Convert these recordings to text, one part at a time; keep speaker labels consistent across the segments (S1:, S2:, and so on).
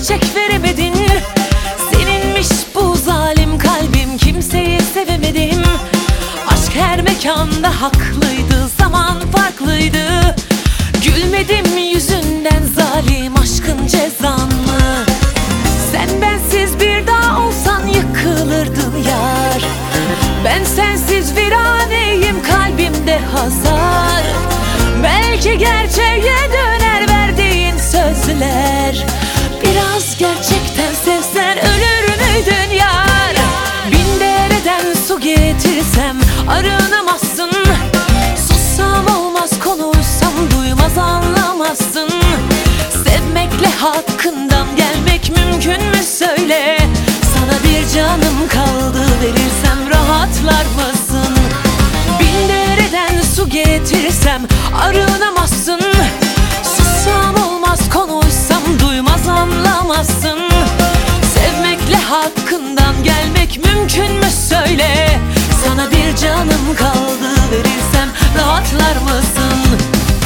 S1: çiçek veremedin. Seninmiş bu zalim kalbim, kimseyi sevemedim. Aşk her mekanda haklıydı, zaman farklıydı. Gülmedim yüzünden zalim aşkın cezan mı? Sen bensiz bir dağ olsan yıkılırdın yar. Ben sensiz viraneyim, kalbimde hasar. Belki gerçeğe döner verdiğin sözler. Biraz gerçekten sevsen ölür müydün yar? Bin dereden su getirsem arınamazsın. Sussam olmaz, konuşsam duymaz, anlamazsın. Sevmekle hakkından gelmek mümkün mü söyle? Sana bir canım kaldı, verirsem rahatlar mısın? Bin dereden su getirsem arınamazsın. Sussam olmaz, konuşsam duymaz, anlamazsın. Sevmekle hakkından gelmek mümkün mü söyle? Sana bir canım kaldı, verirsem rahatlar mısın?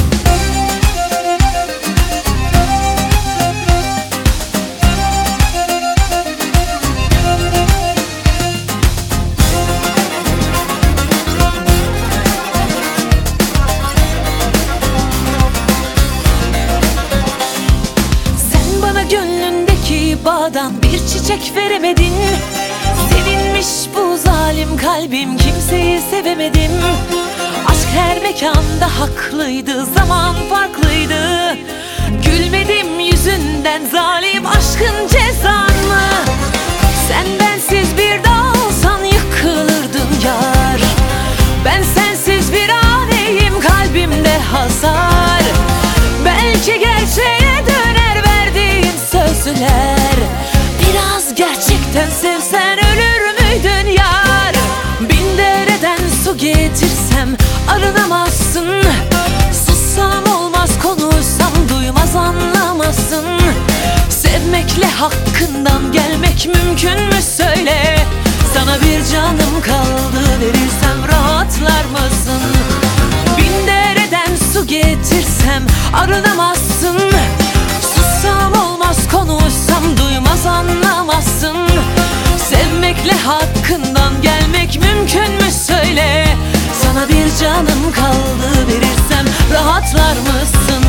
S1: Gönlündeki bağdan bir çiçek veremedin. Seninmiş bu zalim kalbim, kimseyi sevemedim. Aşk her mekanda haklıydı, zaman farklıydı. Gülmedim yüzünden zalim aşkın cezan mı? Sen bensiz bir dağ olsan yıkılırdın yar. Ben sensiz viraneyim, kalbimde hasar. Belki gerçeğe döner verdiğin sözler. Biraz gerçekten sevsen ölür müydün yar? Bin dereden su getirsem arınamazsın. Sussam olmaz, konuşsam duymaz, anlamazsın. Sevmekle hakkından gelmek mümkün mü söyle? Sana bir canım kaldı, verirsem rahatlar mısın? Bin dereden su getirsem arınamazsın. Sussam olmaz, konuşsam duymaz, anlamazsın. Sevmekle hakkından gelmek mümkün mü söyle? Sana bir canım kaldı, verirsem rahatlar mısın?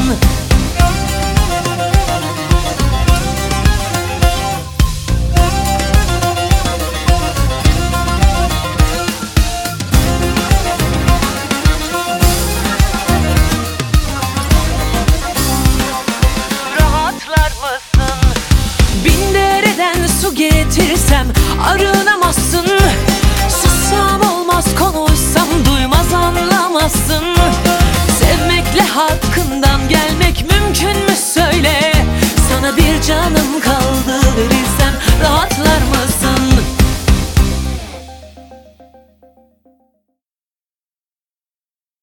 S1: Bin dereden su getirsem arınamazsın. Sussam olmaz, konuşsam duymaz, anlamazsın. Sevmekle hakkından gelmek mümkün